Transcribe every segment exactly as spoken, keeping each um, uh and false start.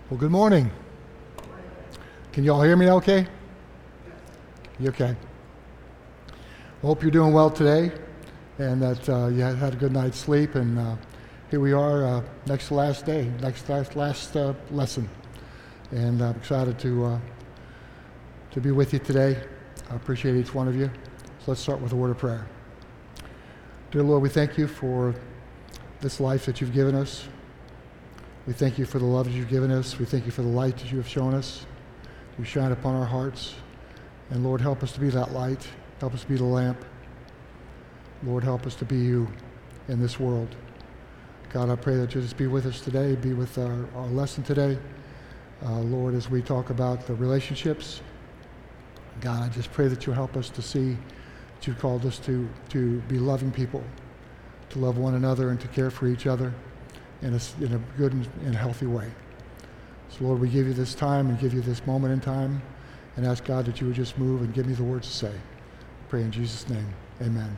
Well, good morning. Can you all hear me okay? You okay? I hope you're doing well today and that uh, you had a good night's sleep. And uh, here we are, uh, next to last day, next last, last uh, lesson. And I'm excited to, uh, to be with you today. I appreciate each one of you. So let's start with a word of prayer. Dear Lord, we thank you for this life that you've given us. We thank you for the love that you've given us. We thank you for the light that you have shown us. You shine upon our hearts. And Lord, help us to be that light. Help us to be the lamp. Lord, help us to be you in this world. God, I pray that you just be with us today, be with our, our lesson today. Uh, Lord, as we talk about the relationships, God, I just pray that you help us to see that you've called us to, to be loving people, to love one another and to care for each other in a, in a good and, and healthy way. So Lord, we give you this time and give you this moment in time and ask God that you would just move and give me the words to say. Pray in Jesus' name. Amen.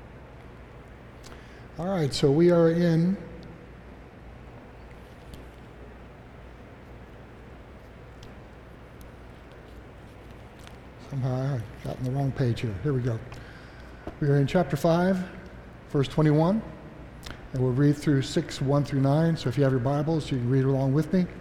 All right, so we are in somehow I got in the wrong page here. Here we go. We are in chapter five, verse twenty-one. And we'll read through six, one through nine. So if you have your Bibles, you can read along with me.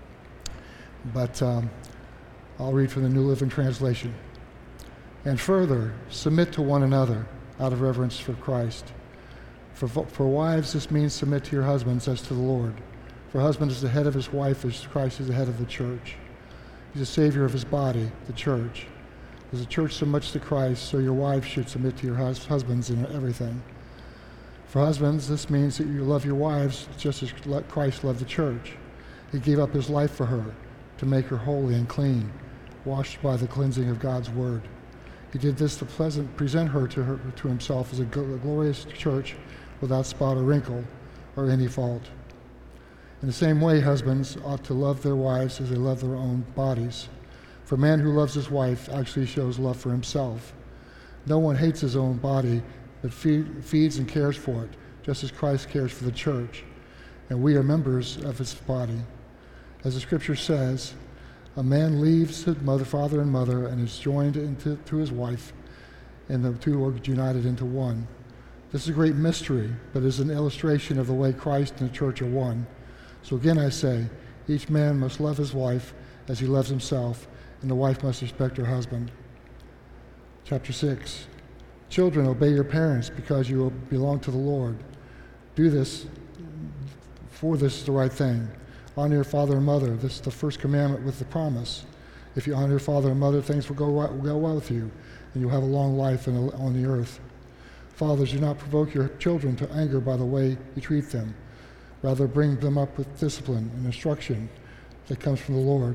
But um, I'll read from the New Living Translation. And further, submit to one another out of reverence for Christ. For, for wives, this means submit to your husbands as to the Lord. For husband is the head of his wife as Christ is the head of the church. He's the Savior of his body, the church. As the church submits to Christ, so your wives should submit to your hus- husbands in everything. For husbands, this means that you love your wives just as Christ loved the church. He gave up his life for her to make her holy and clean, washed by the cleansing of God's word. He did this to pleasant, present her to, her to himself as a glorious church without spot or wrinkle or any fault. In the same way, husbands ought to love their wives as they love their own bodies. For a man who loves his wife actually shows love for himself. No one hates his own body, but feed, feeds and cares for it, just as Christ cares for the church. And we are members of his body. As the scripture says, a man leaves his mother, father and mother and is joined into, to his wife, and the two are united into one. This is a great mystery, but is an illustration of the way Christ and the church are one. So again I say, each man must love his wife as he loves himself, and the wife must respect her husband. Chapter six. Children, obey your parents because you belong to the Lord. Do this, for this is the right thing. Honor your father and mother. This is the first commandment with the promise. If you honor your father and mother, things will go, will go well with you, and you'll have a long life in, on the earth. Fathers, do not provoke your children to anger by the way you treat them. Rather, bring them up with discipline and instruction that comes from the Lord.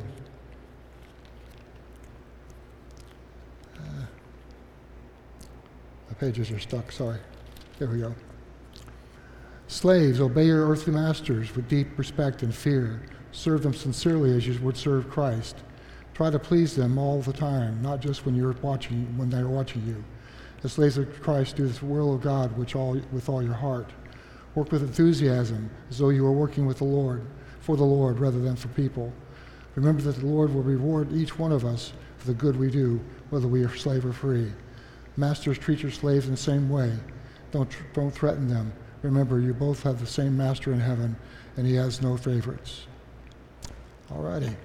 The pages are stuck, sorry. There we go. Slaves, obey your earthly masters with deep respect and fear. Serve them sincerely as you would serve Christ. Try to please them all the time, not just when you're watching, when they're watching you. As slaves of Christ, do the will of God which all, with all your heart. Work with enthusiasm, as though you were working with the Lord, for the Lord rather than for people. Remember that the Lord will reward each one of us for the good we do, whether we are slave or free. Masters, treat your slaves in the same way. Don't, don't threaten them. Remember, you both have the same master in heaven, and he has no favorites. All righty.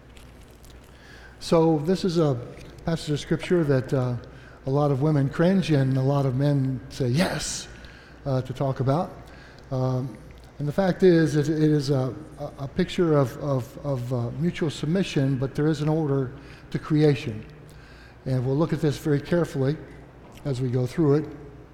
So this is a passage of scripture that uh, a lot of women cringe and a lot of men say yes uh, to talk about. Um, and the fact is, it, it is a, a picture of, of, of uh, mutual submission, but there is an order to creation. And we'll look at this very carefully as we go through it.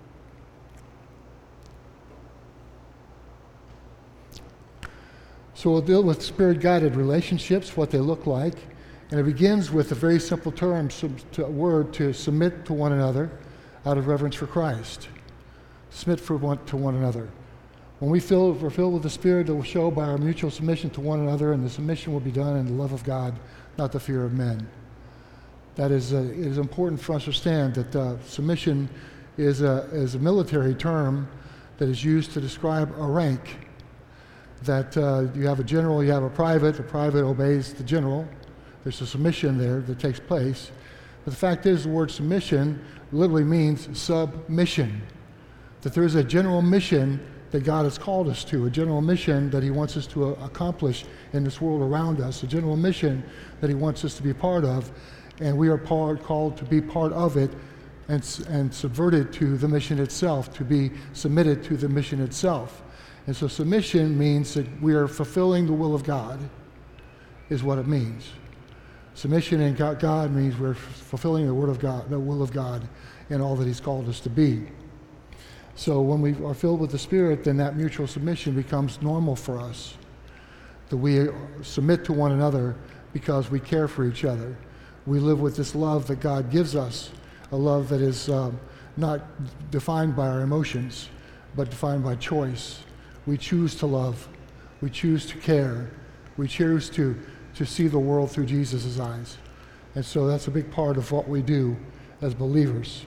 So we'll deal with spirit-guided relationships, what they look like. And it begins with a very simple term, a word, to submit to one another out of reverence for Christ. Submit for one, to one another. When we feel, we're filled with the Spirit, it will show by our mutual submission to one another, and the submission will be done in the love of God, not the fear of men. That is, uh, it is important for us to understand that uh, submission is a, is a military term that is used to describe a rank. that uh, you have a general, you have a private, the private obeys the general. There's a submission there that takes place. But the fact is, the word submission literally means submission. That there is a general mission that God has called us to, a general mission that he wants us to uh, accomplish in this world around us, a general mission that he wants us to be part of, and we are part, called to be part of it and, and subverted to the mission itself, to be submitted to the mission itself. And so submission means that we are fulfilling the will of God, is what it means. Submission in God means we're fulfilling the word of God, the will of God, in all that he's called us to be. So when we are filled with the Spirit, then that mutual submission becomes normal for us. That we submit to one another because we care for each other. We live with this love that God gives us, a love that is um, not defined by our emotions, but defined by choice. We choose to love. We choose to care. We choose to, to see the world through Jesus' eyes. And so that's a big part of what we do as believers.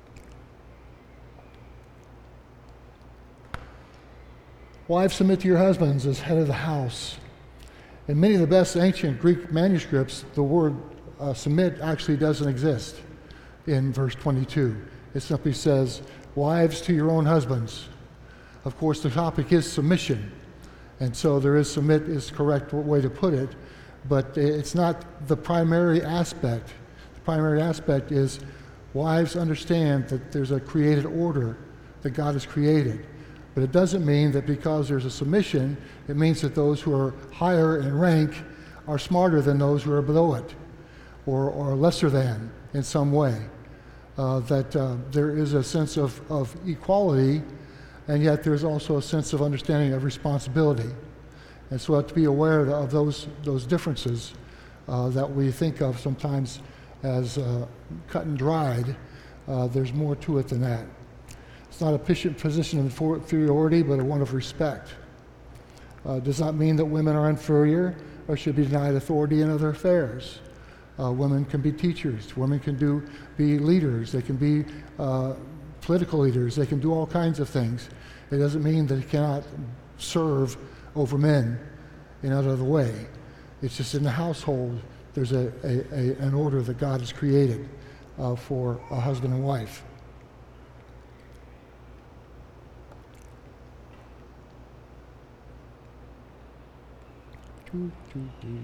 Wives, submit to your husbands as head of the house. In many of the best ancient Greek manuscripts, the word uh, submit actually doesn't exist in verse twenty-two. It simply says, wives to your own husbands. Of course, the topic is submission. And so there is submit is the correct way to put it, but it's not the primary aspect. The primary aspect is wives understand that there's a created order that God has created. But it doesn't mean that because there's a submission, it means that those who are higher in rank are smarter than those who are below it, or, or lesser than in some way. Uh, that uh, there is a sense of, of equality, and yet there's also a sense of understanding of responsibility. And so we have to be aware of those, those differences uh, that we think of sometimes as uh, cut and dried. Uh, there's more to it than that. It's not a position of inferiority, but a one of respect. Uh, does not mean that women are inferior or should be denied authority in other affairs. Uh, women can be teachers. Women can do be leaders. They can be uh, political leaders. They can do all kinds of things. It doesn't mean that they cannot serve over men in another way. It's just in the household, there's a, a, a an order that God has created uh, for a husband and wife. Doo, doo, doo.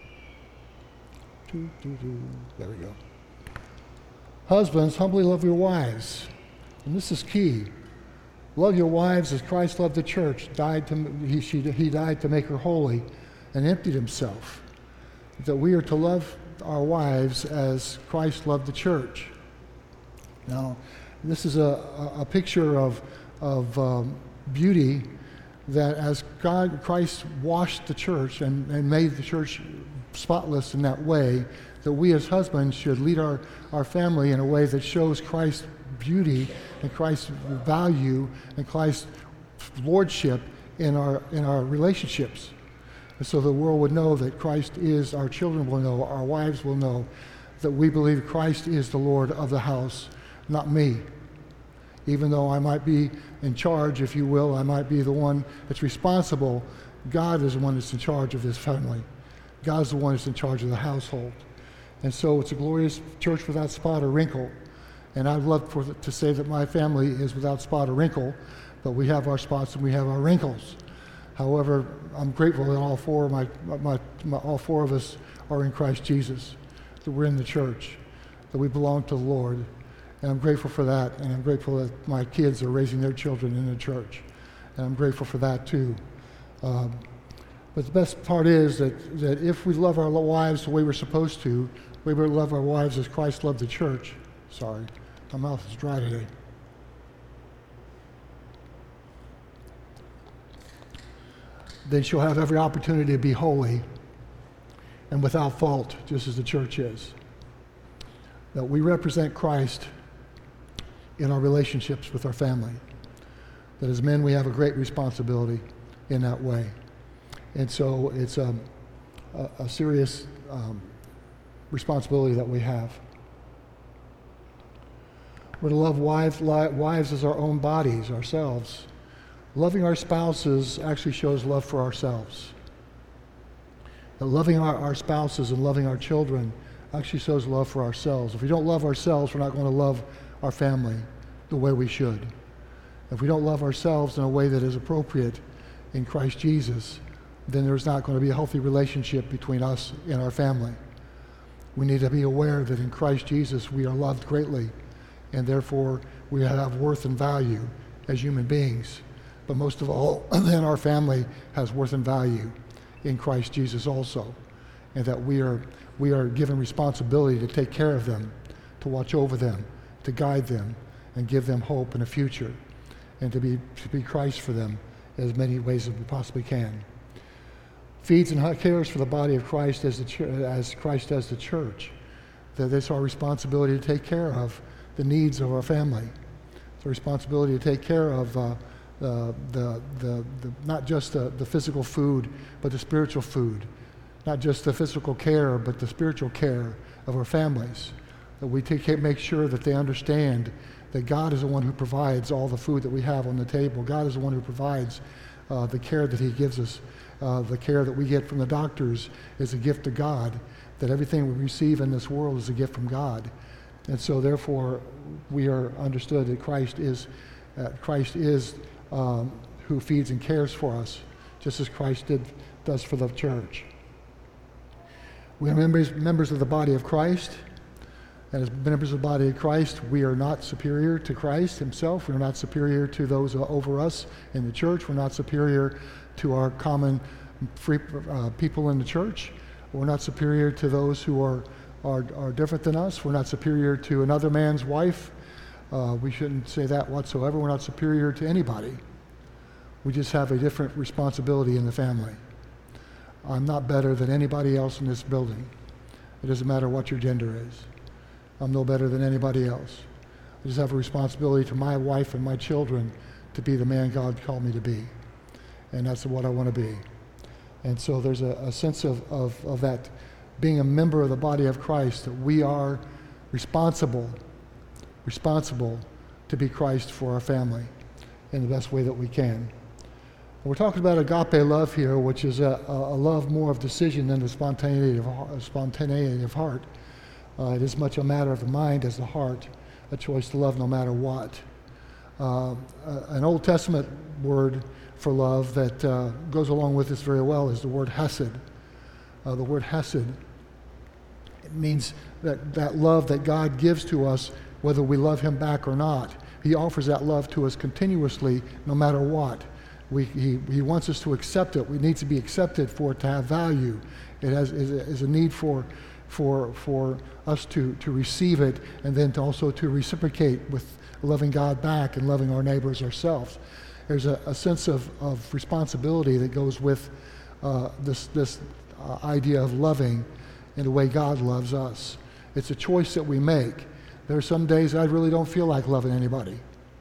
Doo, doo, doo. There we go. Husbands, humbly love your wives. And this is key. Love your wives as Christ loved the church. Died to, he, she, he died to make her holy and emptied himself. That we are to love our wives as Christ loved the church. Now, this is a, a, a picture of, of um, beauty that as God, Christ washed the church and, and made the church spotless in that way, that we as husbands should lead our, our family in a way that shows Christ's beauty and Christ's value and Christ's lordship in our, in our relationships. And so the world would know that Christ is, our children will know, our wives will know that we believe Christ is the Lord of the house, not me. Even though I might be in charge, if you will, I might be the one that's responsible, God is the one that's in charge of this family. God's the one that's in charge of the household. And so it's a glorious church without spot or wrinkle. And I'd love for, to say that my family is without spot or wrinkle, but we have our spots and we have our wrinkles. However, I'm grateful that all four of my, my, my all four of us are in Christ Jesus, that we're in the church, that we belong to the Lord. And I'm grateful for that, and I'm grateful that my kids are raising their children in the church. And I'm grateful for that too. Um, but the best part is that, that if we love our wives the way we're supposed to, we better love our wives as Christ loved the church. Sorry, my mouth is dry today. Then she'll have every opportunity to be holy and without fault, just as the church is. That we represent Christ in our relationships with our family. That as men, we have a great responsibility in that way. And so it's um, a, a serious um, responsibility that we have. We're to love wives, li- wives as our own bodies, ourselves. Loving our spouses actually shows love for ourselves. That loving our, our spouses and loving our children actually shows love for ourselves. If we don't love ourselves, we're not going to love our family the way we should. If we don't love ourselves in a way that is appropriate in Christ Jesus, then there's not going to be a healthy relationship between us and our family. We need to be aware that in Christ Jesus we are loved greatly, and therefore we have worth and value as human beings. But most of all, then our family has worth and value in Christ Jesus also, and that we are we are given responsibility to take care of them, to watch over them, to guide them, and give them hope and a future, and to be to be Christ for them in as many ways as we possibly can. Feeds and cares for the body of Christ as the ch- as Christ does the church. That it's our responsibility to take care of the needs of our family. It's our responsibility to take care of uh, uh, the, the the not just the, the physical food, but the spiritual food. Not just the physical care, but the spiritual care of our families. That we take make sure that they understand that God is the one who provides all the food that we have on the table. God is the one who provides uh, the care that He gives us. Uh, the care that we get from the doctors is a gift of God. That everything we receive in this world is a gift from God. And so therefore we are understood that Christ is uh, Christ is um, who feeds and cares for us, just as Christ did does for the church. We are members members of the body of Christ, and as members of the body of Christ, we are not superior to Christ Himself. We are not superior to those over us in the church. We're not superior to our common free uh, people in the church. We're not superior to those who are are, are different than us. We're not superior to another man's wife. Uh, we shouldn't say that whatsoever. We're not superior to anybody. We just have a different responsibility in the family. I'm not better than anybody else in this building. It doesn't matter what your gender is. I'm no better than anybody else. I just have a responsibility to my wife and my children to be the man God called me to be. And that's what I want to be. And so there's a, a sense of, of, of that being a member of the body of Christ, that we are responsible, responsible to be Christ for our family in the best way that we can. We're talking about agape love here, which is a, a love more of decision than the spontaneity of, spontaneity of heart. Uh, it is much a matter of the mind as the heart, a choice to love no matter what. Uh, an Old Testament word for love that uh, goes along with this very well is the word hesed. Uh, the word hesed, it means that, that love that God gives to us, whether we love Him back or not. He offers that love to us continuously, no matter what. We, he, he wants us to accept it. We need to be accepted for it to have value. It has is a, is a need for for for us to, to receive it, and then to also to reciprocate with loving God back and loving our neighbors ourselves. There's a, a sense of, of responsibility that goes with uh, this this uh, idea of loving in the way God loves us. It's a choice that we make. There are some days I really don't feel like loving anybody.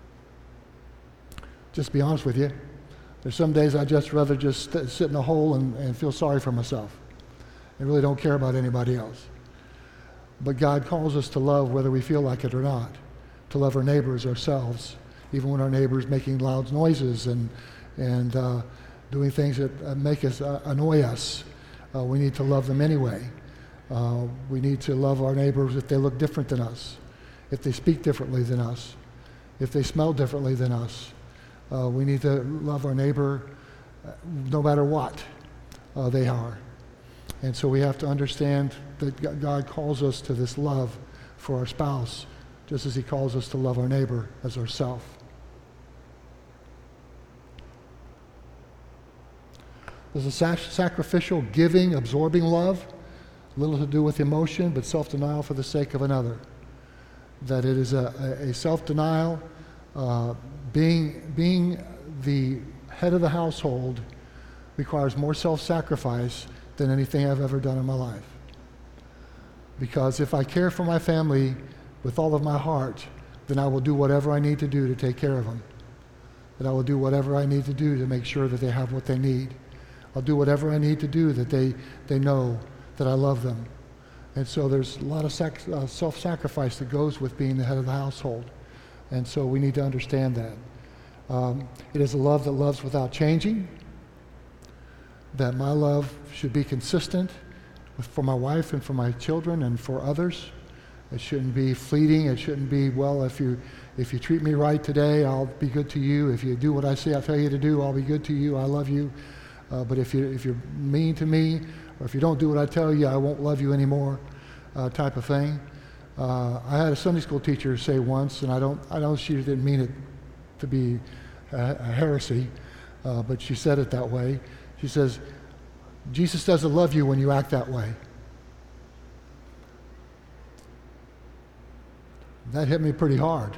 Just be honest with you. There's some days I'd just rather just st- sit in a hole and, and feel sorry for myself. I really don't care about anybody else. But God calls us to love whether we feel like it or not, to love our neighbors, ourselves, even when our neighbor's making loud noises and and uh, doing things that uh, make us uh, annoy us. Uh, we need to love them anyway. Uh, we need to love our neighbors if they look different than us, if they speak differently than us, if they smell differently than us. Uh, we need to love our neighbor uh, no matter what uh, they are. And so we have to understand that God calls us to this love for our spouse, just as He calls us to love our neighbor as ourselves. There's a sac- sacrificial, giving, absorbing love, little to do with emotion, but self-denial for the sake of another. That it is a, a self-denial, uh, being, being the head of the household requires more self-sacrifice than anything I've ever done in my life. Because if I care for my family with all of my heart, then I will do whatever I need to do to take care of them. That I will do whatever I need to do to make sure that they have what they need. I'll do whatever I need to do that they, they know that I love them. And so there's a lot of sac- uh, self-sacrifice that goes with being the head of the household. And so we need to understand that. Um, it is a love that loves without changing, that my love should be consistent with, for my wife and for my children and for others. It shouldn't be fleeting. It shouldn't be, well, if you if you treat me right today, I'll be good to you. If you do what I say I tell you to do, I'll be good to you. I love you. Uh, but if you if you're mean to me, or if you don't do what I tell you, I won't love you anymore, uh, type of thing. Uh, I had a Sunday school teacher say once, and I don't I know she didn't mean it to be a, a heresy, uh, but she said it that way. She says, Jesus doesn't love you when you act that way. That hit me pretty hard.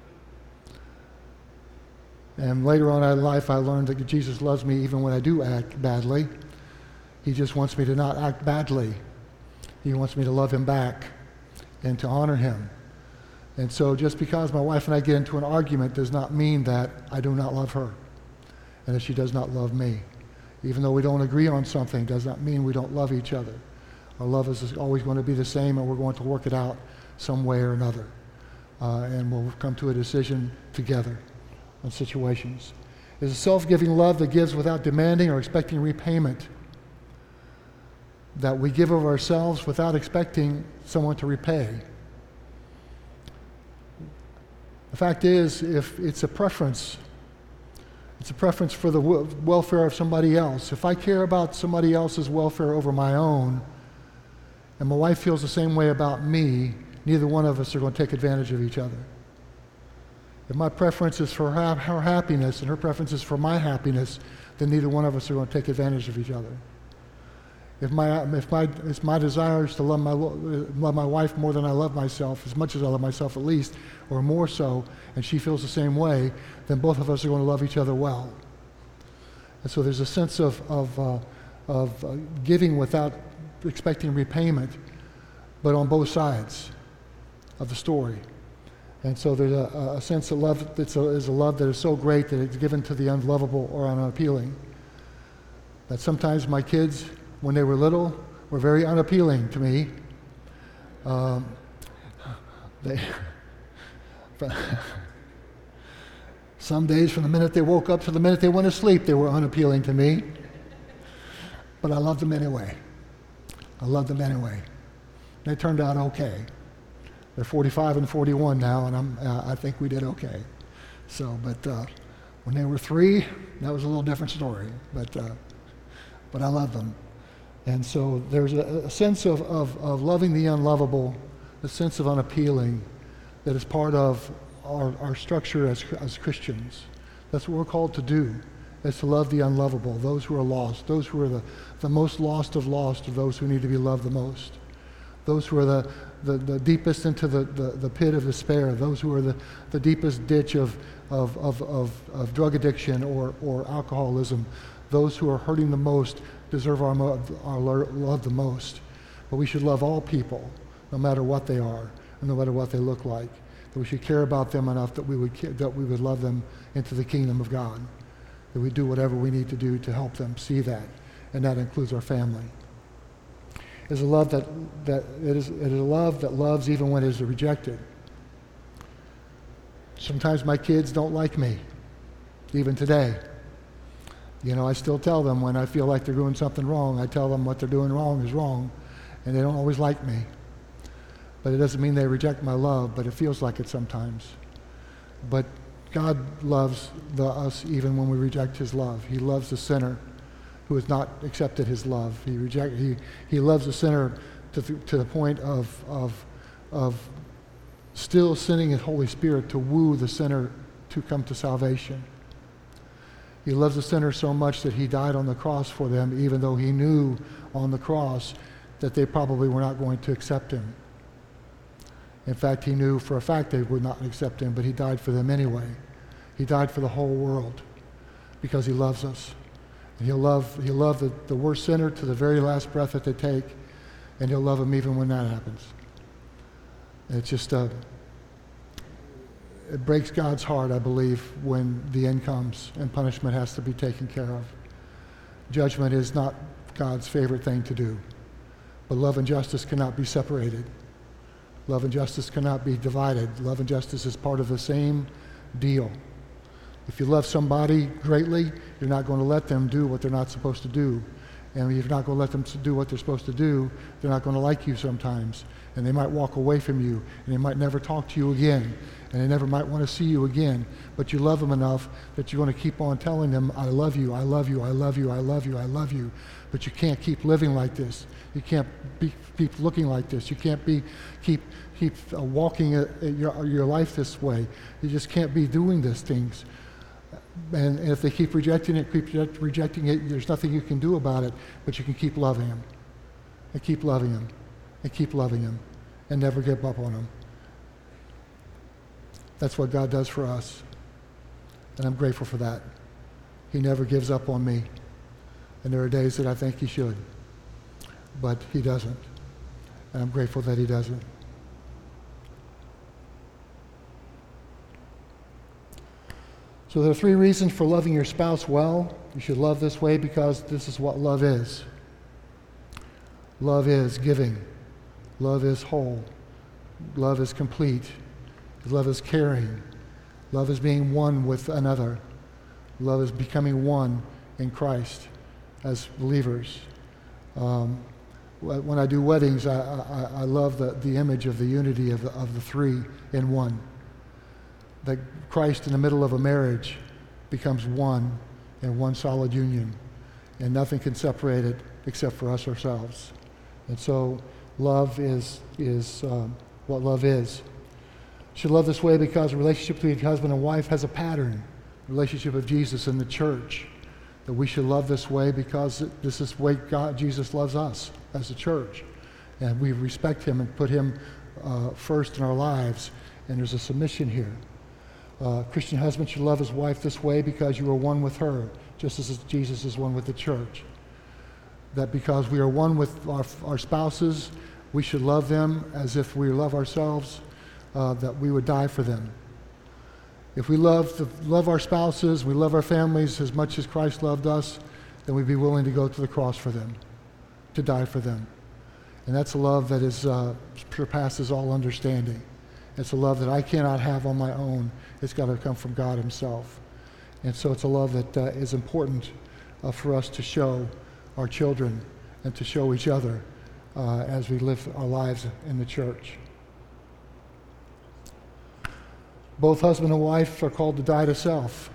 And later on in life, I learned that Jesus loves me even when I do act badly. He just wants me to not act badly. He wants me to love him back and to honor him. And so just because my wife and I get into an argument does not mean that I do not love her and that she does not love me. Even though we don't agree on something does not mean we don't love each other. Our love is always going to be the same, and we're going to work it out some way or another. Uh, and we'll come to a decision together on situations. It's a self-giving love that gives without demanding or expecting repayment. That we give of ourselves without expecting someone to repay. The fact is, if it's a preference, it's a preference for the w- welfare of somebody else. If I care about somebody else's welfare over my own, and my wife feels the same way about me, neither one of us are going to take advantage of each other. If my preference is for her, her happiness and her preference is for my happiness, then neither one of us are going to take advantage of each other. If my if my if my desire is to love my love my wife more than I love myself, as much as I love myself at least, or more so, and she feels the same way, then both of us are going to love each other well. And so there's a sense of of uh, of uh, giving without expecting repayment, but on both sides of the story. And so there's a, a sense of love that is a love that is so great that it's given to the unlovable or unappealing. That sometimes my kids, when they were little, were very unappealing to me. Um, they some days from the minute they woke up to the minute they went to sleep, they were unappealing to me. But I loved them anyway. I loved them anyway. They turned out okay. They're forty-five and forty-one now, and I'm, uh, I think we did okay. So, but uh, when they were three, that was a little different story. But uh, but I love them. And so there's a, a sense of, of, of loving the unlovable, a sense of unappealing that is part of our, our structure as, as Christians. That's what we're called to do, is to love the unlovable, those who are lost, those who are the, the most lost of lost, are those who need to be loved the most. Those who are the, the, the deepest into the, the, the pit of despair, those who are the, the deepest ditch of, of, of, of, of drug addiction or, or alcoholism, those who are hurting the most deserve our, our love the most. But we should love all people, no matter what they are, and no matter what they look like. That we should care about them enough that we would that we would love them into the kingdom of God. That we do whatever we need to do to help them see that, and that includes our family. It is a love that that it is it is a love that loves even when it is rejected. Sometimes my kids don't like me, even today. You know, I still tell them when I feel like they're doing something wrong, I tell them what they're doing wrong is wrong, and they don't always like me. But it doesn't mean they reject my love, but it feels like it sometimes. But God loves the, us even when we reject his love. He loves the sinner who has not accepted his love. He reject, he, he loves the sinner to, th- to the point of, of, of still sending his Holy Spirit to woo the sinner to come to salvation. He loves the sinner so much that he died on the cross for them, even though he knew on the cross that they probably were not going to accept him. In fact, he knew for a fact they would not accept him, but he died for them anyway. He died for the whole world because he loves us. And he'll love, he'll love the, the worst sinner to the very last breath that they take, and he'll love them even when that happens. It's just, uh, it breaks God's heart, I believe, when the end comes and punishment has to be taken care of. Judgment is not God's favorite thing to do, but love and justice cannot be separated. Love and justice cannot be divided. Love and justice is part of the same deal. If you love somebody greatly, you're not going to let them do what they're not supposed to do. And if you're not going to let them do what they're supposed to do, they're not going to like you sometimes. And they might walk away from you, and they might never talk to you again, and they never might want to see you again. But you love them enough that you're going to keep on telling them, I love you, I love you, I love you, I love you, I love you. But you can't keep living like this. You can't be, keep looking like this. You can't be keep keep uh, walking uh, your, your life this way. You just can't be doing these things. And, and if they keep rejecting it, keep reject, rejecting it, there's nothing you can do about it, but you can keep loving them, and keep loving them, and keep loving them, and never give up on them. That's what God does for us, and I'm grateful for that. He never gives up on me, and there are days that I think he should, but he doesn't, and I'm grateful that he doesn't. So there are three reasons for loving your spouse well. You should love this way because this is what love is. Love is giving. Love is whole. Love is complete. Love is caring. Love is being one with another. Love is becoming one in Christ as believers. Um, when I do weddings, I, I, I love the, the image of the unity of the, of the three in one. That Christ in the middle of a marriage becomes one in one solid union, and nothing can separate it except for us ourselves. And so love is is um, what love is. You should love this way because the relationship between husband and wife has a pattern. The relationship of Jesus and the church. That we should love this way because this is the way God, Jesus loves us as a church. And we respect him and put him uh, first in our lives. And there's a submission here. Uh, Christian husband should love his wife this way because you are one with her, just as Jesus is one with the church. That because we are one with our, our spouses, we should love them as if we love ourselves, uh, that we would die for them. If we love, the, love our spouses, we love our families as much as Christ loved us, then we'd be willing to go to the cross for them, to die for them. And that's a love that is uh, surpasses all understanding. It's a love that I cannot have on my own. It's got to come from God himself. And so it's a love that uh, is important uh, for us to show our children and to show each other uh, as we live our lives in the church. Both husband and wife are called to die to self.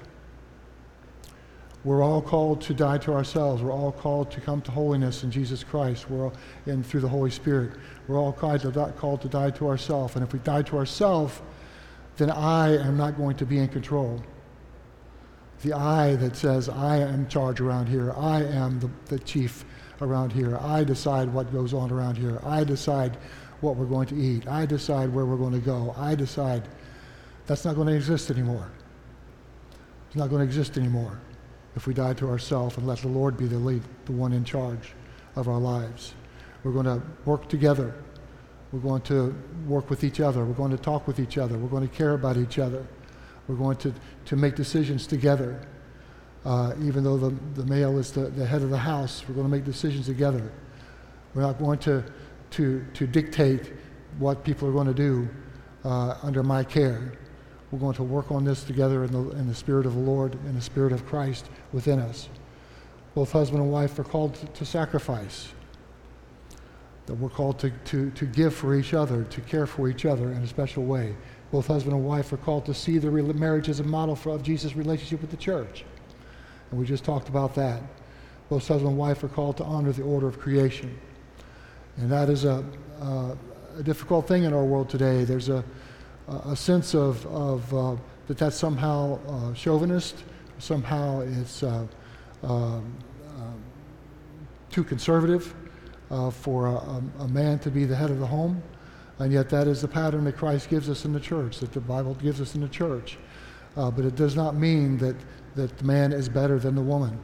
We're all called to die to ourselves. We're all called to come to holiness in Jesus Christ. We're all, and through the Holy Spirit. We're all called to, die, called to die to ourselves. And if we die to ourselves, then I am not going to be in control. The I that says, I am in charge around here. I am the, the chief around here. I decide what goes on around here. I decide what we're going to eat. I decide where we're going to go. I decide. That's not going to exist anymore. It's not going to exist anymore if we die to ourselves and let the Lord be the lead, the one in charge of our lives. We're going to work together. We're going to work with each other. We're going to talk with each other. We're going to care about each other. We're going to, to make decisions together. Uh, even though the, the male is the, the head of the house, we're going to make decisions together. We're not going to, to, to dictate what people are going to do uh, under my care. We're going to work on this together in the, in the Spirit of the Lord and the Spirit of Christ within us. Both husband and wife are called to, to sacrifice. That we're called to, to, to give for each other, to care for each other in a special way. Both husband and wife are called to see the marriage as a model for, of Jesus' relationship with the church. And we just talked about that. Both husband and wife are called to honor the order of creation. And that is a, a, a difficult thing in our world today. There's a, a sense of, of uh, that that's somehow uh, chauvinist, somehow it's uh, um, uh, too conservative uh, for a, a man to be the head of the home. And yet that is the pattern that Christ gives us in the church, that the Bible gives us in the church. Uh, but it does not mean that, that the man is better than the woman.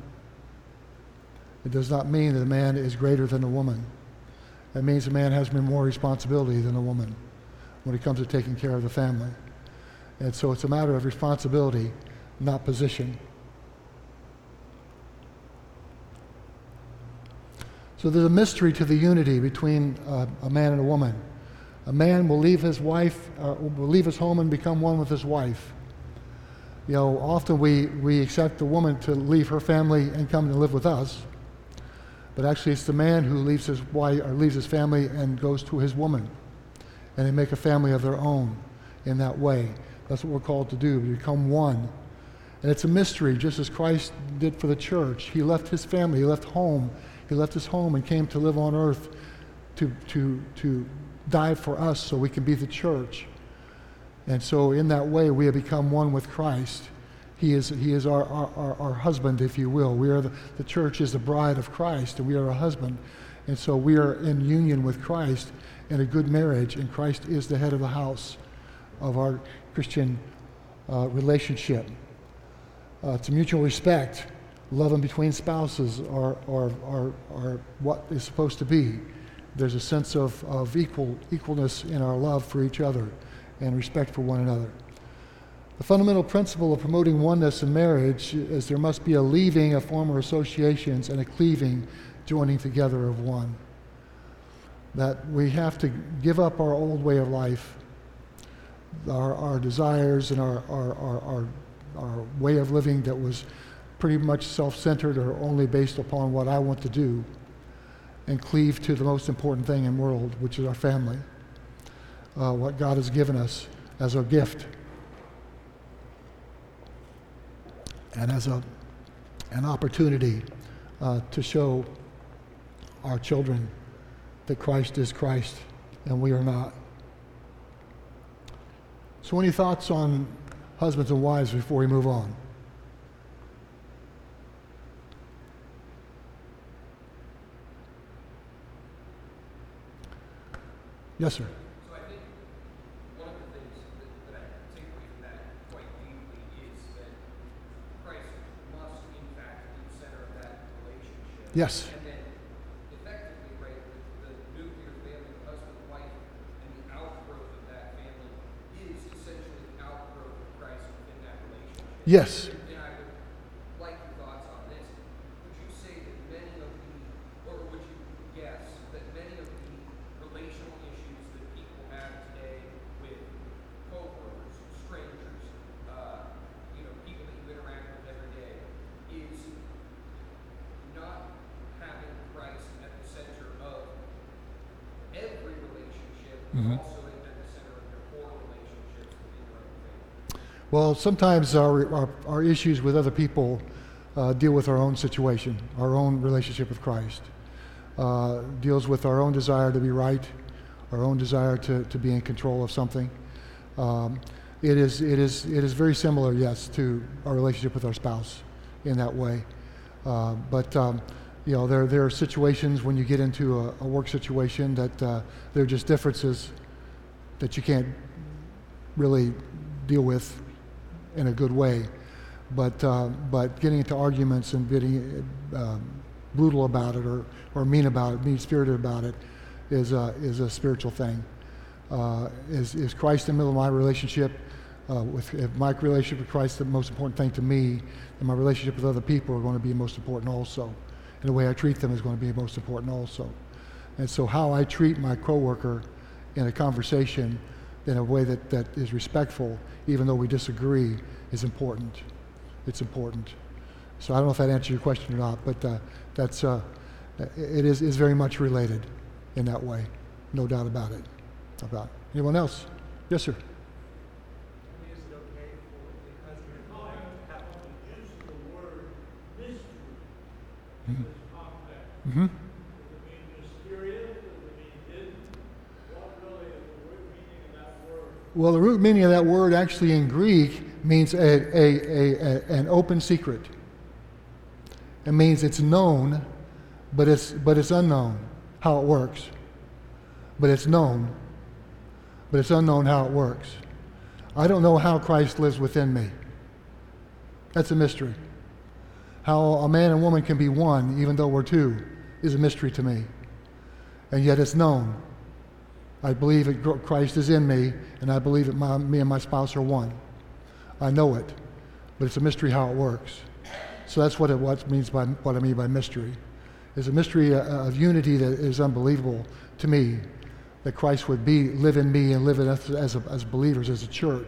It does not mean that the man is greater than the woman. It means the man has more responsibility than the woman when it comes to taking care of the family. And so it's a matter of responsibility, not position. So there's a mystery to the unity between uh, a man and a woman. A man will leave his wife, uh, will leave his home and become one with his wife. You know, often we, we accept the woman to leave her family and come and live with us, but actually it's the man who leaves his wife or leaves his family and goes to his woman, and they make a family of their own in that way. That's what we're called to do, to become one. And it's a mystery, just as Christ did for the church. He left his family, he left home, he left his home and came to live on earth to, to, to die for us so we can be the church. And so in that way, we have become one with Christ. He is, he is our, our, our, our husband, if you will. We are the, the church is the bride of Christ, and we are a husband. And so we are in union with Christ in a good marriage, and Christ is the head of the house of our Christian uh, relationship. Uh, to mutual respect, love in between spouses are, are, are, are what is supposed to be. There's a sense of, of equal equalness in our love for each other and respect for one another. The fundamental principle of promoting oneness in marriage is there must be a leaving of former associations and a cleaving, joining together of one. That we have to give up our old way of life, our, our desires and our, our, our, our, our way of living that was pretty much self-centered or only based upon what I want to do, and cleave to the most important thing in the world, which is our family. Uh, what God has given us as a gift and as a an opportunity uh, to show our children that Christ is Christ and we are not. So any thoughts on husbands and wives before we move on? Yes, sir. Yes. And then effectively, right, the, the nuclear family, the husband and wife, and the outgrowth of that family is essentially the outgrowth of Christ within that relationship. Yes. And I would like your thoughts on this. Would you say that many of the, or would you guess that many of the relational issues that people have today with co-workers, strangers, uh, you know, people that you interact with every day, is not having Christ at the center of every relationship, but Mhm. also at the center of your core relationships within your own family? Well, sometimes our, our, our issues with other people uh, deal with our own situation, our own relationship with Christ. Uh, deals with our own desire to be right, our own desire to, to be in control of something. Um, it is it is it is very similar, yes, to our relationship with our spouse in that way. Uh, but um, you know, there there are situations when you get into a, a work situation that uh, there are just differences that you can't really deal with in a good way. But uh, but getting into arguments and getting uh, brutal about it or, or mean about it, mean-spirited about it, is a, is a spiritual thing. Uh, is is Christ in the middle of my relationship? Uh, with if my relationship with Christ, the most important thing to me, and my relationship with other people are going to be most important also. And the way I treat them is going to be most important also. And so how I treat my coworker in a conversation in a way that, that is respectful, even though we disagree, is important. It's important. So I don't know if that answers your question or not, but uh, that's uh, it is is very much related in that way, no doubt about it. About anyone else? Yes, sir. Is it okay for the husband and wife to have to use the word mystery in this context? Mm-hmm. Does it mean mysterious? Does it mean hidden? What really is the root meaning of that word? Well, the root meaning of that word actually in Greek means a, a, a, a an open secret. It means it's known, but it's but it's unknown how it works. But it's known, but it's unknown how it works. I don't know how Christ lives within me. That's a mystery. How a man and woman can be one, even though we're two, is a mystery to me. And yet it's known. I believe that Christ is in me, and I believe that my, me and my spouse are one. I know it, but it's a mystery how it works. So that's what it what means by what I mean by mystery. It's a mystery of unity that is unbelievable to me, that Christ would be live in me and live in us as a, as believers, as a church,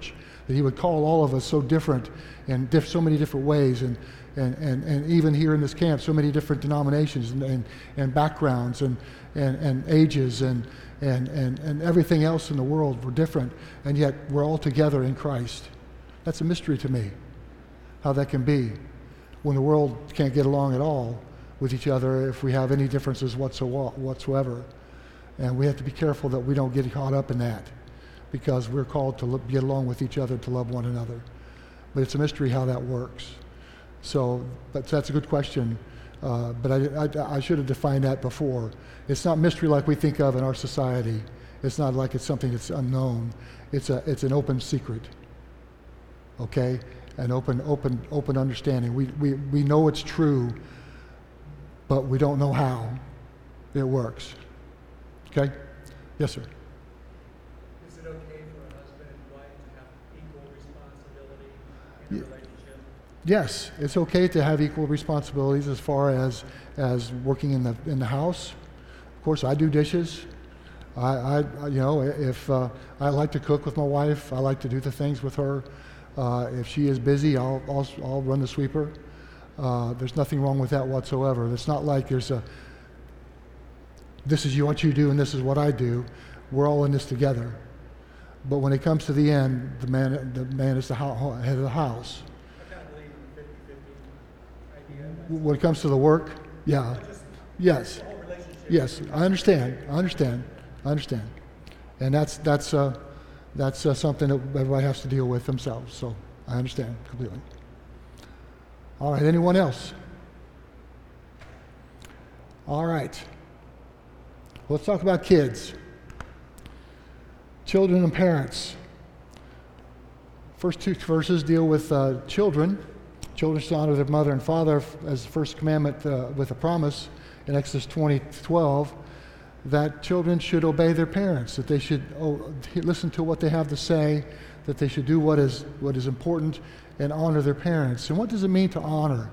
that he would call all of us so different in diff- so many different ways, and, and, and, and even here in this camp, so many different denominations and, and, and backgrounds and, and, and ages and, and, and, and everything else in the world. We're different, and yet we're all together in Christ. That's a mystery to me, how that can be when the world can't get along at all with each other if we have any differences whatsoever. And we have to be careful that we don't get caught up in that, because we're called to lo- get along with each other, to love one another. But it's a mystery how that works. So, but that's a good question. Uh, but I, I, I should have defined that before. It's not mystery like we think of in our society. It's not like it's something that's unknown. It's a it's an open secret. Okay, an open open open understanding. We we we know it's true, but we don't know how it works. Okay? Yes, sir. Is it okay for a husband and wife to have equal responsibility in a Ye- relationship? Yes, it's okay to have equal responsibilities as far as as working in the in the house. Of course, I do dishes. I, I you know, if uh, I like to cook with my wife, I like to do the things with her. Uh, if she is busy, I'll I'll, I'll run the sweeper. Uh, there's nothing wrong with that whatsoever. It's not like there's a this is you what you do and this is what I do. We're all in this together. But when it comes to the end, the man the man is the ho- head of the house. I kind of believe in the fifty-fifty idea. When it comes to the work, yeah, Just yes, the whole relationship. yes, I understand, I understand, I understand, and that's that's uh, that's uh, something that everybody has to deal with themselves. So I understand completely. All right, anyone else? All right, let's talk about kids, children, and parents. First two verses deal with uh, children. Children should honor their mother and father as the first commandment uh, with a promise in Exodus twenty twelve, that children should obey their parents, that they should oh, listen to what they have to say, that they should do what is what is important and honor their parents. And what does it mean to honor?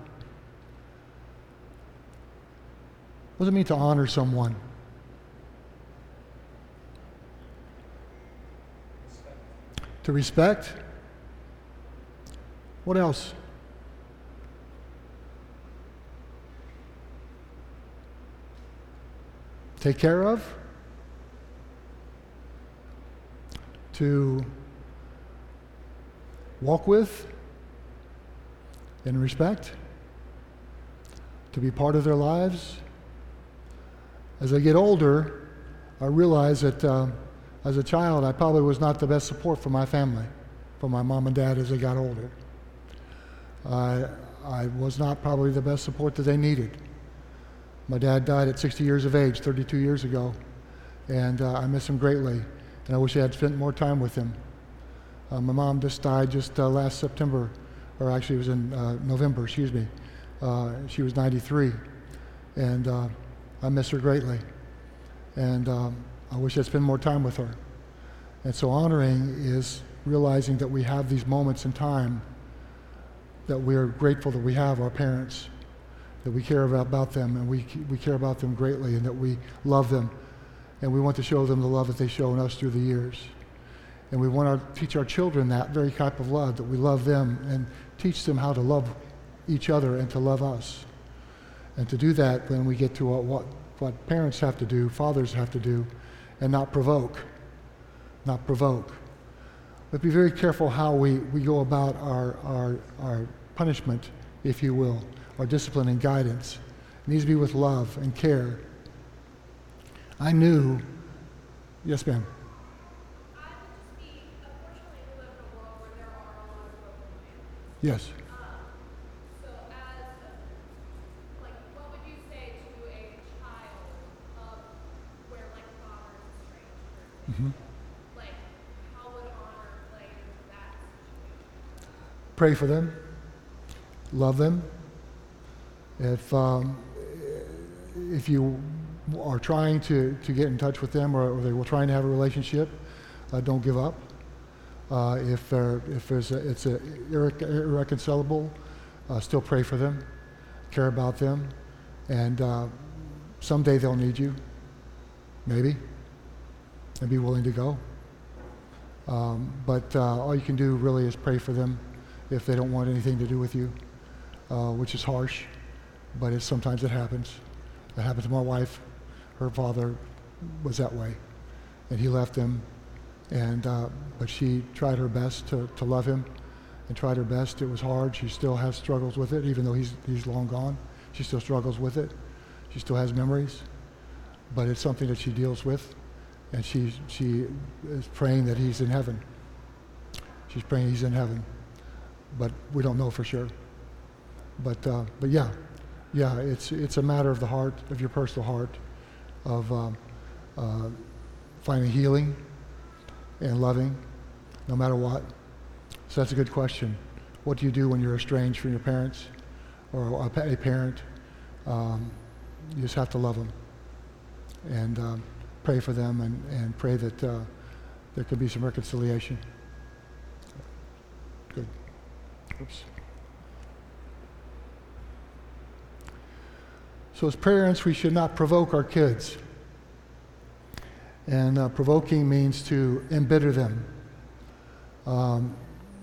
What does it mean to honor someone? To respect? What else? Take care of? To walk with? In respect? To be part of their lives? As I get older, I realize that uh, as a child, I probably was not the best support for my family, for my mom and dad as they got older. I, I was not probably the best support that they needed. My dad died at sixty years of age, thirty-two years ago, and uh, I miss him greatly, and I wish I had spent more time with him. Uh, my mom just died just uh, last September, or actually it was in uh, November, excuse me. Uh, she was ninety-three, and uh, I miss her greatly, and um, I wish I'd spend more time with her. And so honoring is realizing that we have these moments in time that we're grateful that we have our parents, that we care about, about them, and we we care about them greatly, and that we love them, and we want to show them the love that they've shown us through the years. And we want to teach our children that very type of love, that we love them, and teach them how to love each other and to love us. And to do that, when we get to what, what, what parents have to do, fathers have to do, and not provoke, not provoke. But be very careful how we, we go about our, our, our punishment, if you will, our discipline and guidance. It needs to be with love and care. I knew, yes ma'am. I would just be, unfortunately, we live in a world where there are a lot of broken families. Yes. Um, so as, like, what would you say to a child of where, like, father is estranged, for example? Like, how would honor play into that situation? Pray for them. Love them. If um, if you are trying to, to get in touch with them, or, or they were trying to have a relationship, uh, don't give up. Uh, if there if there's a, it's a irre- irreconcilable, uh, still pray for them, care about them, and uh, someday they'll need you, maybe, and be willing to go. Um, but uh, all you can do really is pray for them if they don't want anything to do with you, uh, which is harsh, but it's, sometimes it happens. It happened to my wife. Her father was that way, and he left him, and uh, but she tried her best to, to love him and tried her best. It was hard. She still has struggles with it, even though he's, he's long gone. She still struggles with it. She still has memories, but it's something that she deals with, and she, she is praying that he's in heaven. She's praying he's in heaven, but we don't know for sure. But, uh, but yeah, yeah, it's, it's a matter of the heart, of your personal heart, of um, uh, finding healing and loving, no matter what. So that's a good question. What do you do when you're estranged from your parents or a, pa- a parent? Um, you just have to love them and um, pray for them and, and pray that uh, there could be some reconciliation. Good. Oops. So as parents, we should not provoke our kids. And uh, provoking means to embitter them. Um,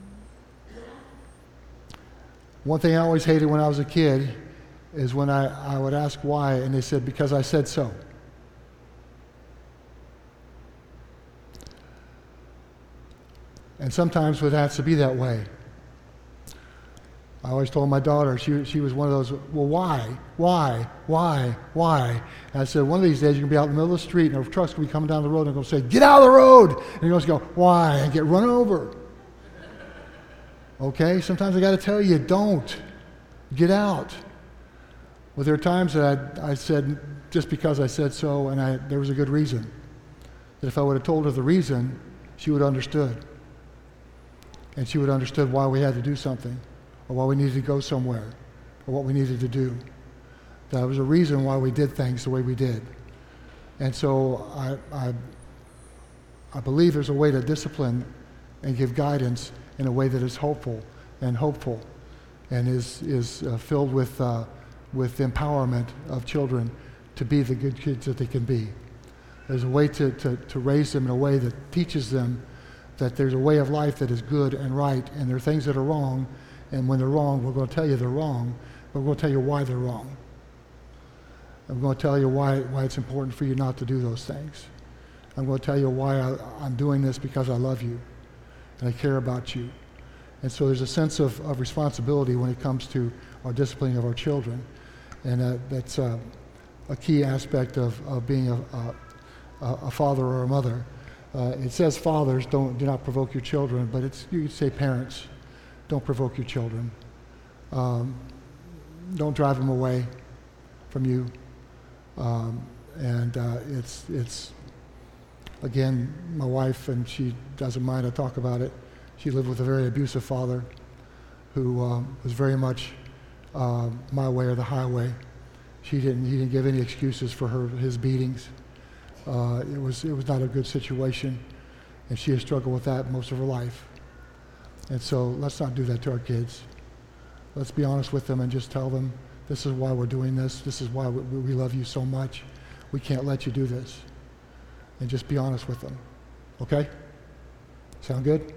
one thing I always hated when I was a kid is when I, I would ask why, and they said, because I said so. And sometimes it has to be that way. I always told my daughter, she, she was one of those, well, why? Why? Why? Why? And I said, one of these days you're going to be out in the middle of the street and a truck's going to be coming down the road and going to say, get out of the road! And you're going to go, why? And get run over. Okay? Sometimes I got to tell you, don't. Get out. Well, there are times that I, I said, just because I said so, and I, there was a good reason. That if I would have told her the reason, she would have understood. And she would have understood why we had to do something, or why we needed to go somewhere, or what we needed to do. There was a reason why we did things the way we did. And so I, I, I believe there's a way to discipline and give guidance in a way that is hopeful and hopeful and is, is uh, filled with, uh, with empowerment of children to be the good kids that they can be. There's a way to, to, to raise them in a way that teaches them that there's a way of life that is good and right, and there are things that are wrong, and when they're wrong, we're going to tell you they're wrong, but we're going to tell you why they're wrong. I'm going to tell you why, why it's important for you not to do those things. I'm going to tell you why I, I'm doing this, because I love you, and I care about you. And so there's a sense of, of responsibility when it comes to our disciplining of our children, and uh, that's uh, a key aspect of, of being a, a, a father or a mother. Uh, it says fathers, don't do not provoke your children, but it's you could say parents, don't provoke your children. Um, don't drive them away from you. Um, and uh, it's it's again, my wife, and she doesn't mind I talk about it. She lived with a very abusive father, who um, was very much uh, my way or the highway. She didn't. He didn't give any excuses for her his beatings. Uh, it was it was not a good situation, and she has struggled with that most of her life. And so let's not do that to our kids. Let's be honest with them and just tell them, this is why we're doing this. This is why we, we love you so much. We can't let you do this. And just be honest with them. Okay? Sound good?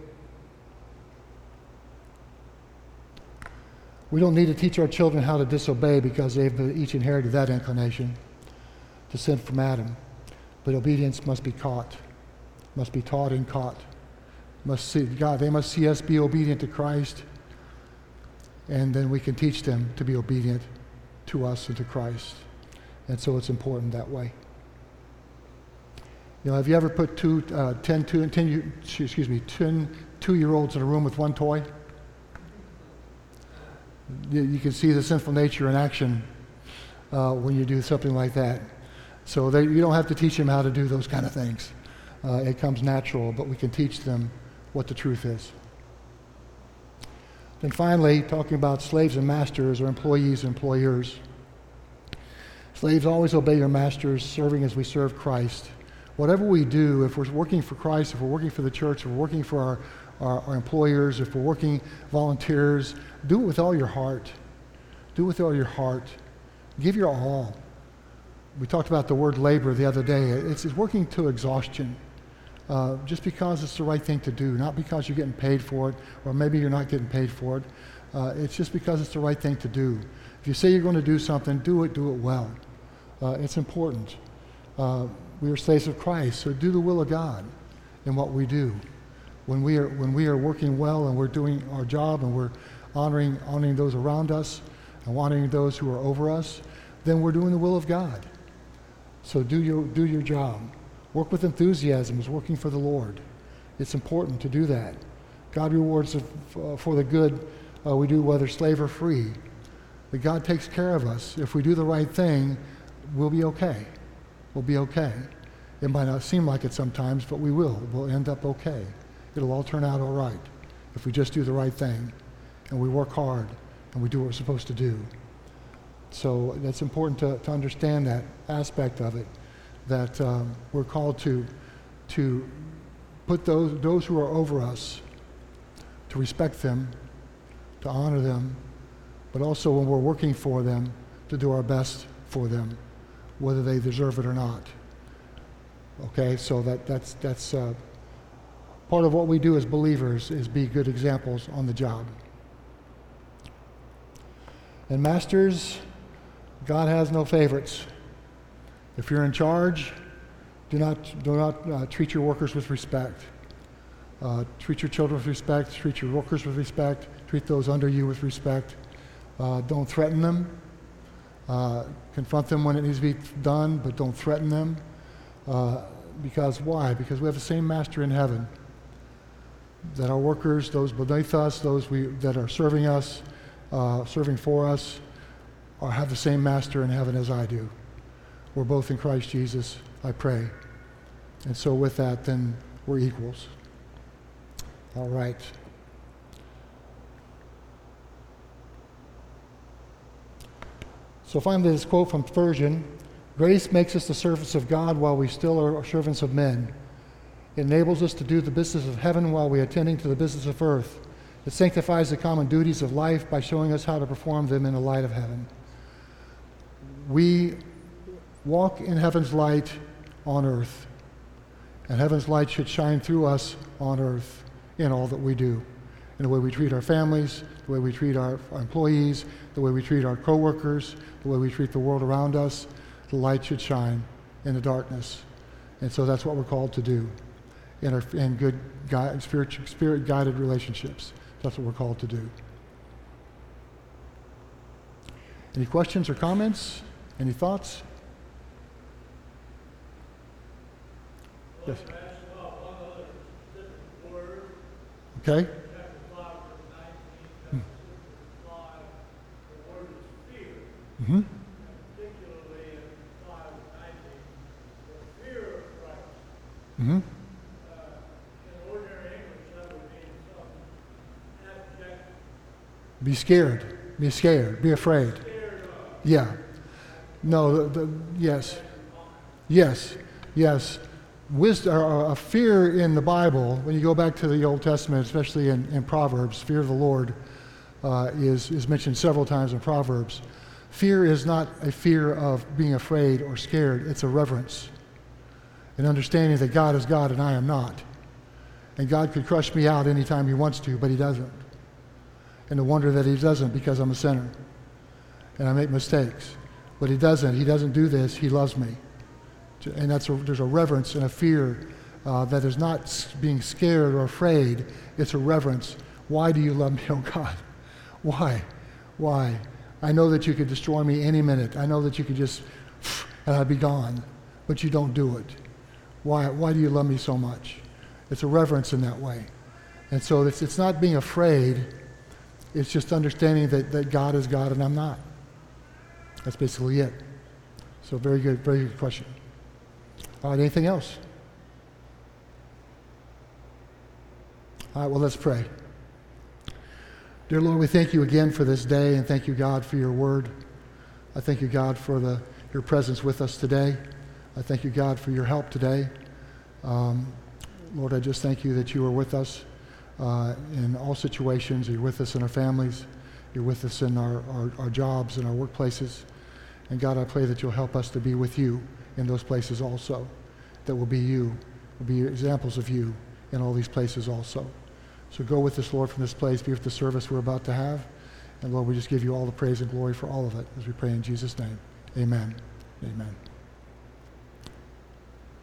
We don't need to teach our children how to disobey, because they've each inherited that inclination to sin from Adam. But obedience must be taught, must be taught and caught. Must see God. They must see us be obedient to Christ, and then we can teach them to be obedient to us and to Christ. And so it's important that way. You know, have you ever put two, uh, ten, two, ten, excuse me, ten two-year-olds in a room with one toy? You, you can see the sinful nature in action uh, when you do something like that. So they, you don't have to teach them how to do those kind of things. Uh, it comes natural, but we can teach them what the truth is. Then finally, talking about slaves and masters, or employees and employers. Slaves, always obey your masters, serving as we serve Christ. Whatever we do, if we're working for Christ, if we're working for the church, if we're working for our, our, our employers, if we're working volunteers, do it with all your heart. Do it with all your heart. Give your all. We talked about the word labor the other day. It's, it's working to exhaustion. uh, just because it's the right thing to do, not because you're getting paid for it, or maybe you're not getting paid for it. Uh, it's just because it's the right thing to do. If you say you're going to do something, do it, do it well. Uh, it's important. Uh, we are slaves of Christ, so do the will of God in what we do. When we are when we are working well and we're doing our job and we're honoring honoring those around us and honoring those who are over us, then we're doing the will of God. So do your do your job. Work with enthusiasm as working for the Lord. It's important to do that. God rewards uh, for the good uh, we do, whether slave or free. But God takes care of us. If we do the right thing, we'll be okay. We'll be okay. It might not seem like it sometimes, but we will. We'll end up okay. It'll all turn out all right if we just do the right thing and we work hard and we do what we're supposed to do. So that's important to, to understand that aspect of it, that um, we're called to to put those those who are over us, to respect them, to honor them, but also when we're working for them, to do our best for them, whether they deserve it or not. Okay, so that that's that's uh, part of what we do as believers, is be good examples on the job. And masters, God has no favorites. If you're in charge, do not do not uh, treat your workers with respect. Uh, treat your children with respect. Treat your workers with respect. Treat those under you with respect. Uh, don't threaten them. Uh, confront them when it needs to be done, but don't threaten them. Uh, because why? Because we have the same master in heaven. That our workers, those beneath us, those we that are serving us, uh, serving for us, are have the same master in heaven as I do. We're both in Christ Jesus, I pray. And so with that, then we're equals. All right. So finally, this quote from Spurgeon: "Grace makes us the servants of God while we still are servants of men. It enables us to do the business of heaven while we are attending to the business of earth. It sanctifies the common duties of life by showing us how to perform them in the light of heaven." We walk in heaven's light on earth, and heaven's light should shine through us on earth in all that we do, in the way we treat our families, the way we treat our, our employees, the way we treat our co-workers, the way we treat the world around us. The light should shine in the darkness, and so that's what we're called to do in our in good guide, spirit, spirit-guided relationships. That's what we're called to do. Any questions or comments? Any thoughts? Yes. Okay. Mm-hmm. Particularly in five nineteen, the fear of Christ. Mm-hmm. Uh, in ordinary English, that would mean some abject. Be scared. Be scared. Be afraid. Yeah. No. The, the, yes. Yes. Yes. Wisdom, or, uh, fear in the Bible, when you go back to the Old Testament, especially in, in Proverbs, fear of the Lord uh, is, is mentioned several times in Proverbs. Fear is not a fear of being afraid or scared. It's a reverence. An understanding that God is God and I am not. And God could crush me out anytime he wants to, but he doesn't. And the wonder that he doesn't, because I'm a sinner. And I make mistakes. But he doesn't. He doesn't do this. He loves me. And that's a, there's a reverence and a fear uh, that is not being scared or afraid. It's a reverence. Why do you love me, oh God? Why? Why? I know that you could destroy me any minute. I know that you could just, and I'd be gone. But you don't do it. Why? Why do you love me so much? It's a reverence in that way. And so it's, it's not being afraid. It's just understanding that, that God is God and I'm not. That's basically it. So very good, very good question. All right, anything else? All right, well, let's pray. Dear Lord, we thank you again for this day, and thank you, God, for your word. I thank you, God, for the, your presence with us today. I thank you, God, for your help today. Um, Lord, I just thank you that you are with us uh, in all situations. You're with us in our families. You're with us in our, our, our jobs and our workplaces. And God, I pray that you'll help us to be with you in those places also, that will be you will be examples of you in all these places also. So go with us, Lord, from this place. Be with the service we're about to have. And Lord, we just give you all the praise and glory for all of it as we pray in Jesus' name. Amen. Amen.